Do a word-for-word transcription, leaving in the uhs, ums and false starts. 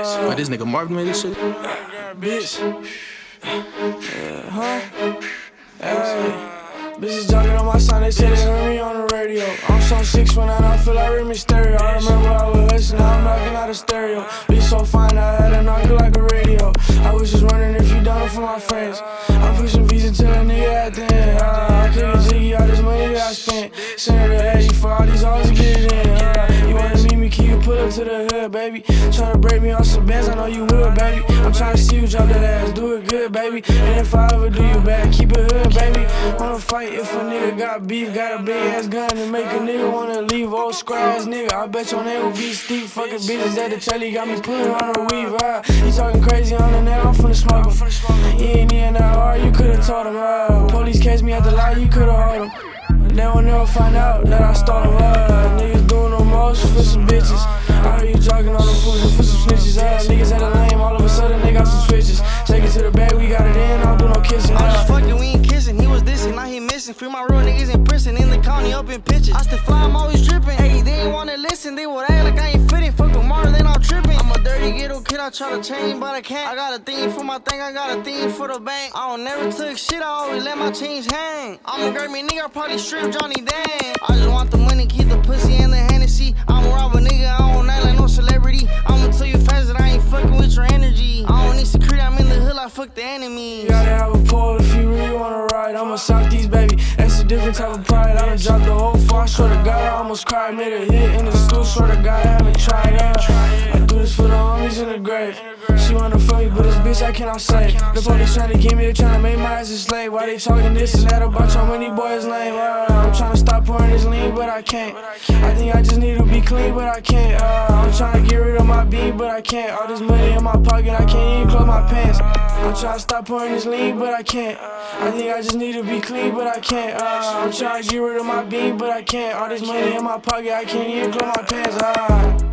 Uh, Wait, this nigga Marvin made this shit? bitch. Yeah, huh? Hey. Bitches jogging on my son, they say they heard me on the radio. I'm so six when I don't feel like Remy Stereo. I remember I was hustling, now I'm knocking out a stereo. Bitch so fine, I had to knock it like a radio. I was just wondering if you done it for my friends. I'm pushing Visa to the nigga at the end. Uh, I couldn't jiggy all this money that I spent. Send her to Eddie for all these hoes to get it in. Uh, you wanna meet me, can you pull up to the hood, baby? Tryna break me off some bands, I know you would, baby. I'm tryna see you drop that ass, do it good, baby. And if I ever do you bad, keep it hood, baby. Wanna fight if a nigga got beef, got a big ass gun to make a nigga wanna leave. Old square ass nigga, I bet your name will be steep. Fucking bitches at the telly, got me pulling on the weave. Uh, you talking crazy on the net, I'm finna smoke him. You ain't even that hard, you could've told him. Uh, police catch me at the light, you could've hold him. They will never find out that I stole them. Uh, niggas doing the most for some bitches. I heard you jogging on the fools for some snitches. Uh, niggas at the lame, all of a sudden they got some switches. Take it to the bag, we got it in, I don't do no kissing. Uh. I'm just fucking, we ain't kissing. He was dissing, now he missing. Free my real niggas in prison, in the county, up in pitches. I still fly, I'm always dripping. Hey, they ain't wanna listen, they would act like I ain't fitting. Fuck with Marlon, then I'm tripping. I'm a dirty ghetto kid, I try to change, but I can't. I got a thing for my thing, I got a thing for the bank. I don't never took shit, I always let my change hang. I'm a Grammy nigga, I probably strip Johnny Dang. I just want the money, keep the pussy and the Hennessy. I'm a robber nigga, I don't act like no celebrity. I'ma tell you fast that I ain't fucking with your energy. I don't need security, I'm in the hood, I fuck the enemy. You gotta have a pole if you really wanna ride. I'ma sock these, baby, that's a different type of pride. I done dropped the whole far, swear to God, I almost cried. Made a hit in the stool, swear to God, I haven't tried. Uh, I do this for the homies in the grave. She wanna fuck me, but this bitch I cannot say. The police tryna get me, they tryna make my ass a slave. Why they talking this and that about your money, boy, it's lame. Uh, I'm tryna stop pouring this lean, but I can't. I think I just need to be clean, but I can't. Uh, I'm tryna get rid of my beat, but I can't. All this money in my pocket, I can't even close my pants. I'm tryna stop pouring this lean, but I can't. I think I just need to be clean, but I can't. Uh, I'm tryna get rid of my beat, but I can't. All this money in my pocket, I can't even close my pants. Uh.